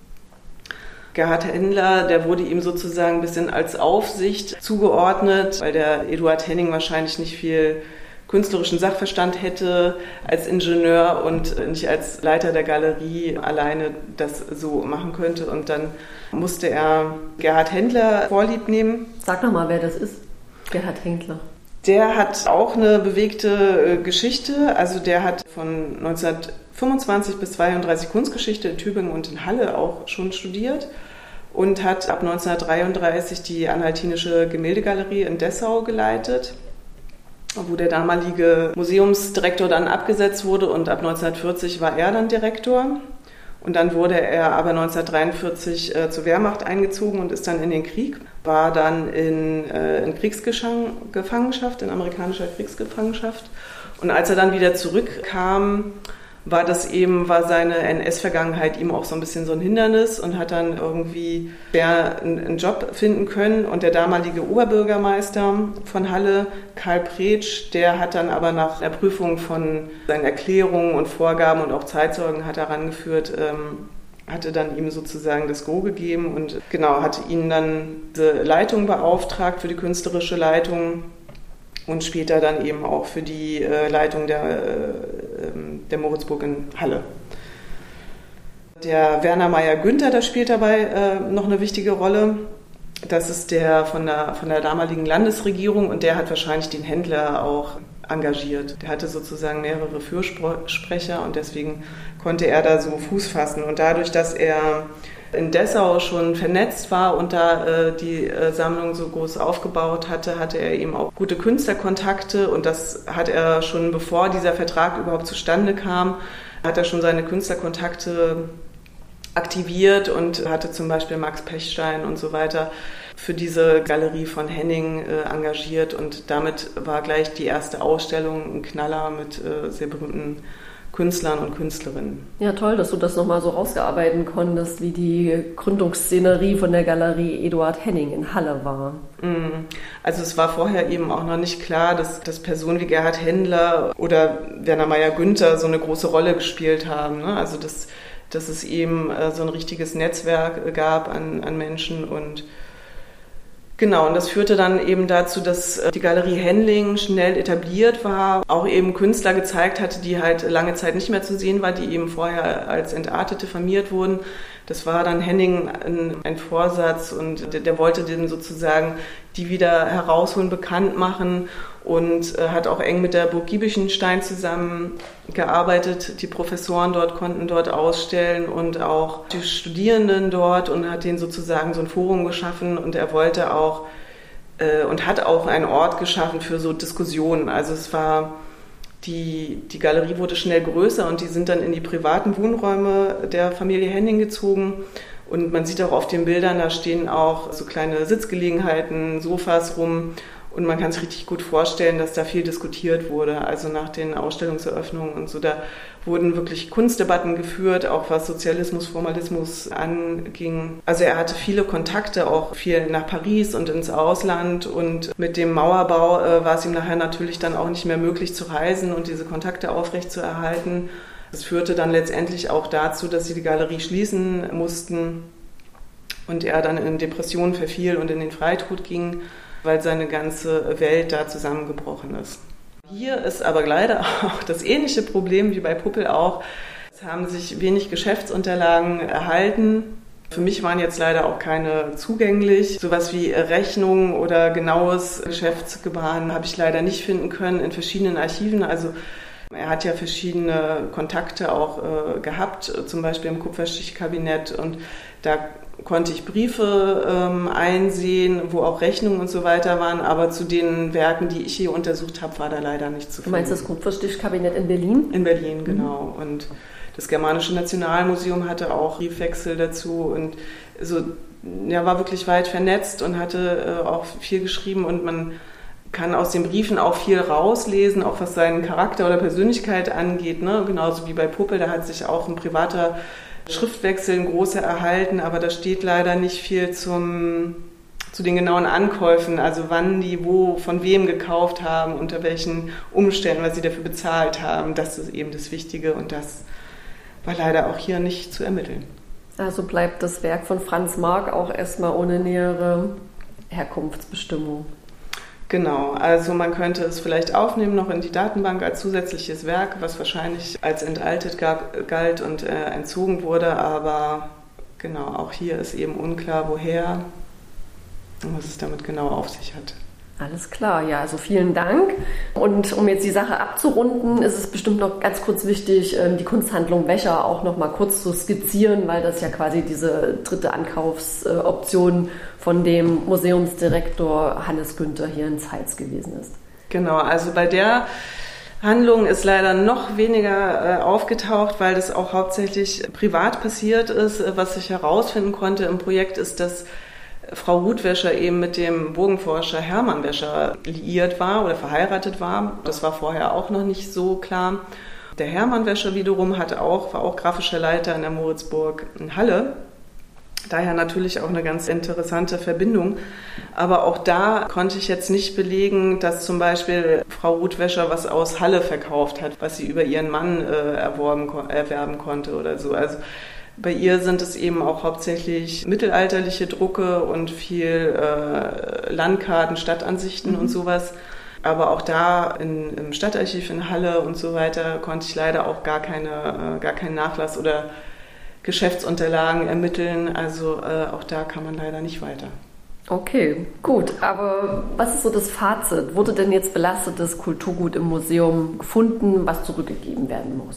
Gerhard Händler, der wurde ihm sozusagen ein bisschen als Aufsicht zugeordnet, weil der Eduard Henning wahrscheinlich nicht viel künstlerischen Sachverstand hätte als Ingenieur und nicht als Leiter der Galerie alleine das so machen könnte. Und dann musste er Gerhard Händler vorlieb nehmen. Sag nochmal, wer das ist, Gerhard Händler. Der hat auch eine bewegte Geschichte. Also der hat von 1925 bis 1932 Kunstgeschichte in Tübingen und in Halle auch schon studiert und hat ab 1933 die Anhaltinische Gemäldegalerie in Dessau geleitet, wo der damalige Museumsdirektor dann abgesetzt wurde und ab 1940 war er dann Direktor. Und dann wurde er aber 1943 zur Wehrmacht eingezogen und ist dann in den Krieg, war dann in Kriegsgefangenschaft, in amerikanischer Kriegsgefangenschaft. Und als er dann wieder zurückkam, war seine NS-Vergangenheit ihm auch so ein bisschen so ein Hindernis und hat dann irgendwie einen Job finden können. Und der damalige Oberbürgermeister von Halle, Karl Pretsch, der hat dann aber nach der Prüfung von seinen Erklärungen und Vorgaben und auch Zeitzeugen hat er herangeführt, hatte dann ihm sozusagen das Go gegeben und genau, hatte ihn dann diese Leitung beauftragt für die künstlerische Leitung. Und später dann eben auch für die Leitung der Moritzburg in Halle. Der Werner Meyer-Günther, der spielt dabei noch eine wichtige Rolle. Das ist der von der damaligen Landesregierung und der hat wahrscheinlich den Händler auch engagiert. Der hatte sozusagen mehrere Fürsprecher und deswegen konnte er da so Fuß fassen. Und dadurch, dass er in Dessau schon vernetzt war und da die Sammlung so groß aufgebaut hatte, hatte er eben auch gute Künstlerkontakte und das hat er schon, bevor dieser Vertrag überhaupt zustande kam, hat er schon seine Künstlerkontakte aktiviert und hatte zum Beispiel Max Pechstein und so weiter für diese Galerie von Henning engagiert und damit war gleich die erste Ausstellung ein Knaller mit sehr berühmten Künstlern und Künstlerinnen. Ja, toll, dass du das nochmal so rausgearbeiten konntest, wie die Gründungsszenerie von der Galerie Eduard Henning in Halle war. Also es war vorher eben auch noch nicht klar, dass Personen wie Gerhard Händler oder Werner Meyer-Günther so eine große Rolle gespielt haben. Ne? Also dass es eben so ein richtiges Netzwerk gab an Menschen und genau, und das führte dann eben dazu, dass die Galerie Henning schnell etabliert war, auch eben Künstler gezeigt hatte, die halt lange Zeit nicht mehr zu sehen waren, die eben vorher als Entartet diffamiert wurden. Das war dann Henning ein Vorsatz und der wollte den sozusagen die wieder herausholen, bekannt machen und hat auch eng mit der Burg Giebichenstein zusammengearbeitet. Die Professoren dort konnten dort ausstellen und auch die Studierenden dort und hat denen sozusagen so ein Forum geschaffen und er wollte auch und hat auch einen Ort geschaffen für so Diskussionen. Also es war die Galerie wurde schnell größer und die sind dann in die privaten Wohnräume der Familie Henning gezogen. Und man sieht auch auf den Bildern, da stehen auch so kleine Sitzgelegenheiten, Sofas rum. Und man kann sich richtig gut vorstellen, dass da viel diskutiert wurde. Also nach den Ausstellungseröffnungen und so, da wurden wirklich Kunstdebatten geführt, auch was Sozialismus, Formalismus anging. Also er hatte viele Kontakte, auch viel nach Paris und ins Ausland. Und mit dem Mauerbau war es ihm nachher natürlich dann auch nicht mehr möglich zu reisen und diese Kontakte aufrechtzuerhalten. Das führte dann letztendlich auch dazu, dass sie die Galerie schließen mussten und er dann in Depressionen verfiel und in den Freitod ging, weil seine ganze Welt da zusammengebrochen ist. Hier ist aber leider auch das ähnliche Problem wie bei Puppel auch. Es haben sich wenig Geschäftsunterlagen erhalten. Für mich waren jetzt leider auch keine zugänglich. Sowas wie Rechnungen oder genaues Geschäftsgebaren habe ich leider nicht finden können in verschiedenen Archiven. Also Er hat ja verschiedene Kontakte auch gehabt, zum Beispiel im Kupferstichkabinett, und da konnte ich Briefe einsehen, wo auch Rechnungen und so weiter waren, aber zu den Werken, die ich hier untersucht habe, war da leider nichts zu finden. Du meinst das Kupferstichkabinett in Berlin? In Berlin, genau. Und das Germanische Nationalmuseum hatte auch Briefwechsel dazu und so, ja, war wirklich weit vernetzt und hatte auch viel geschrieben, und man kann aus den Briefen auch viel rauslesen, auch was seinen Charakter oder Persönlichkeit angeht, ne? Genauso wie bei Puppel, da hat sich auch ein privater Schriftwechsel, ein großer, erhalten, aber da steht leider nicht viel zu den genauen Ankäufen, also wann die wo von wem gekauft haben, unter welchen Umständen, was sie dafür bezahlt haben. Das ist eben das Wichtige, und das war leider auch hier nicht zu ermitteln. Also bleibt das Werk von Franz Marc auch erstmal ohne nähere Herkunftsbestimmung. Genau, also man könnte es vielleicht aufnehmen noch in die Datenbank als zusätzliches Werk, was wahrscheinlich als entaltet galt und entzogen wurde, aber genau, auch hier ist eben unklar, woher und was es damit genau auf sich hat. Alles klar, ja, also vielen Dank. Und um jetzt die Sache abzurunden, ist es bestimmt noch ganz kurz wichtig, die Kunsthandlung Wäscher auch noch mal kurz zu skizzieren, weil das ja quasi diese dritte Ankaufsoption von dem Museumsdirektor Hannes Günther hier in Zeitz gewesen ist. Genau, also bei der Handlung ist leider noch weniger aufgetaucht, weil das auch hauptsächlich privat passiert ist. Was ich herausfinden konnte im Projekt ist, dass Frau Ruth Wäscher eben mit dem Burgenforscher Hermann Wäscher liiert war oder verheiratet war. Das war vorher auch noch nicht so klar. Der Hermann Wäscher wiederum war auch grafischer Leiter in der Moritzburg in Halle. Daher natürlich auch eine ganz interessante Verbindung. Aber auch da konnte ich jetzt nicht belegen, dass zum Beispiel Frau Ruth Wäscher was aus Halle verkauft hat, was sie über ihren Mann erwerben konnte oder so. Also bei ihr sind es eben auch hauptsächlich mittelalterliche Drucke und viel Landkarten, Stadtansichten und sowas. Aber auch da im Stadtarchiv in Halle und so weiter konnte ich leider auch gar keinen Nachlass oder Geschäftsunterlagen ermitteln. Also auch da kann man leider nicht weiter. Okay, gut. Aber was ist so das Fazit? Wurde denn jetzt belastetes Kulturgut im Museum gefunden, was zurückgegeben werden muss?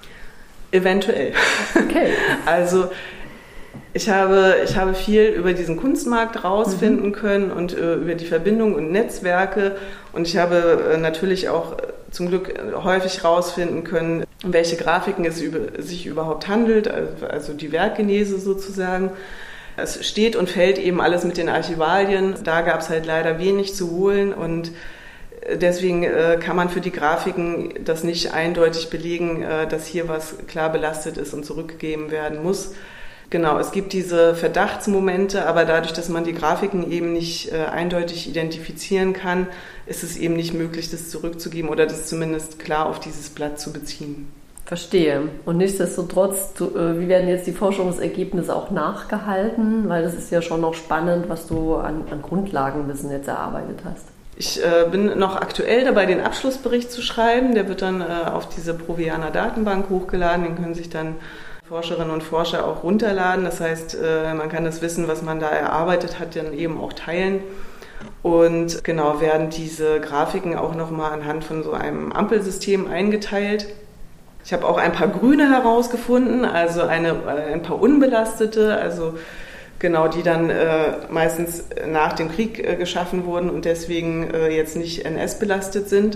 Eventuell. Okay. Also ich habe viel über diesen Kunstmarkt rausfinden können und über die Verbindung und Netzwerke, und ich habe natürlich auch zum Glück häufig rausfinden können, um welche Grafiken es sich überhaupt handelt, also die Werkgenese sozusagen. Es steht und fällt eben alles mit den Archivalien. Da gab es halt leider wenig zu holen, und deswegen kann man für die Grafiken das nicht eindeutig belegen, dass hier was klar belastet ist und zurückgegeben werden muss. Genau, es gibt diese Verdachtsmomente, aber dadurch, dass man die Grafiken eben nicht eindeutig identifizieren kann, ist es eben nicht möglich, das zurückzugeben oder das zumindest klar auf dieses Blatt zu beziehen. Verstehe. Und nichtsdestotrotz, wie werden jetzt die Forschungsergebnisse auch nachgehalten? Weil das ist ja schon noch spannend, was du an Grundlagenwissen jetzt erarbeitet hast. Ich bin noch aktuell dabei, den Abschlussbericht zu schreiben. Der wird dann auf diese Proviana Datenbank hochgeladen. Den können sich dann Forscherinnen und Forscher auch runterladen. Das heißt, man kann das Wissen, was man da erarbeitet hat, dann eben auch teilen. Und genau, werden diese Grafiken auch nochmal anhand von so einem Ampelsystem eingeteilt. Ich habe auch ein paar grüne herausgefunden, also ein paar unbelastete, also genau, die dann meistens nach dem Krieg geschaffen wurden und deswegen jetzt nicht NS-belastet sind.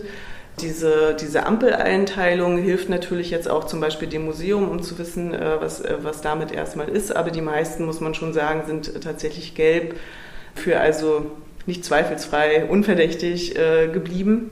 Diese Ampeleinteilung hilft natürlich jetzt auch zum Beispiel dem Museum, um zu wissen, was damit erstmal ist. Aber die meisten, muss man schon sagen, sind tatsächlich gelb, für also nicht zweifelsfrei unverdächtig geblieben.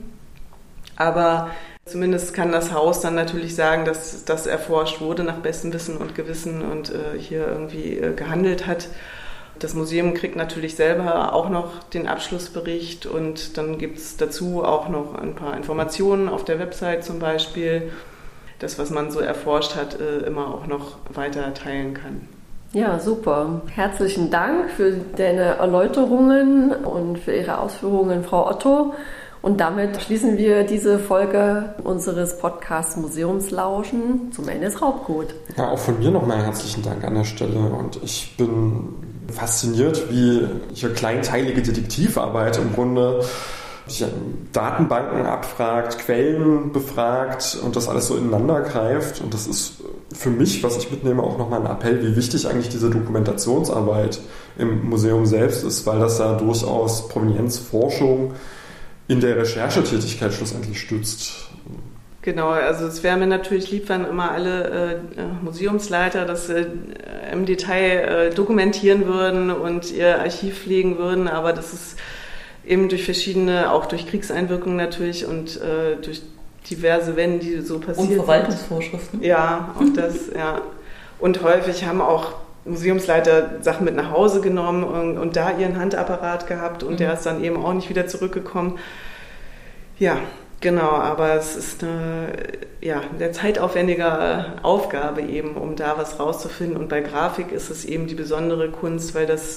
Aber zumindest kann das Haus dann natürlich sagen, dass das erforscht wurde nach bestem Wissen und Gewissen und hier irgendwie gehandelt hat. Das Museum kriegt natürlich selber auch noch den Abschlussbericht und dann gibt es dazu auch noch ein paar Informationen auf der Website zum Beispiel, das, was man so erforscht hat, immer auch noch weiter teilen kann. Ja, super. Herzlichen Dank für deine Erläuterungen und für Ihre Ausführungen, Frau Otto. Und damit schließen wir diese Folge unseres Podcasts Museumslauschen zum NS-Raubgut. Ja, auch von mir nochmal herzlichen Dank an der Stelle. Und ich bin fasziniert, wie hier kleinteilige Detektivarbeit im Grunde die Datenbanken abfragt, Quellen befragt und das alles so ineinander greift. Und das ist für mich, was ich mitnehme, auch nochmal ein Appell, wie wichtig eigentlich diese Dokumentationsarbeit im Museum selbst ist, weil das ja durchaus Provenienzforschung in der Recherchetätigkeit schlussendlich stützt. Genau, also es wäre mir natürlich lieb, wenn immer alle Museumsleiter das im Detail dokumentieren würden und ihr Archiv pflegen würden, aber das ist eben durch verschiedene, auch durch Kriegseinwirkungen natürlich und durch diverse Wände, die so passieren. Und Verwaltungsvorschriften. Ja, auch das, ja. Und häufig haben auch Museumsleiter Sachen mit nach Hause genommen und da ihren Handapparat gehabt und der ist dann eben auch nicht wieder zurückgekommen. Ja, genau, aber es ist eine zeitaufwendige Aufgabe eben, um da was rauszufinden. Und bei Grafik ist es eben die besondere Kunst, weil das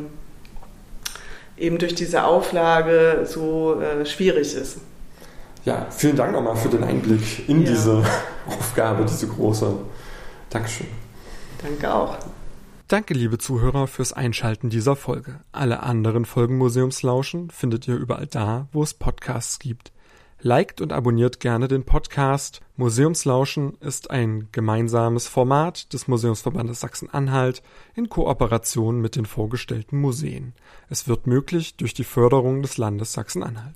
eben durch diese Auflage so schwierig ist. Ja, vielen Dank nochmal für den Einblick in diese Aufgabe, diese große. Dankeschön. Danke auch. Danke, liebe Zuhörer, fürs Einschalten dieser Folge. Alle anderen Folgen Museumslauschen findet ihr überall da, wo es Podcasts gibt. Liked und abonniert gerne den Podcast. Museumslauschen ist ein gemeinsames Format des Museumsverbandes Sachsen-Anhalt in Kooperation mit den vorgestellten Museen. Es wird möglich durch die Förderung des Landes Sachsen-Anhalt.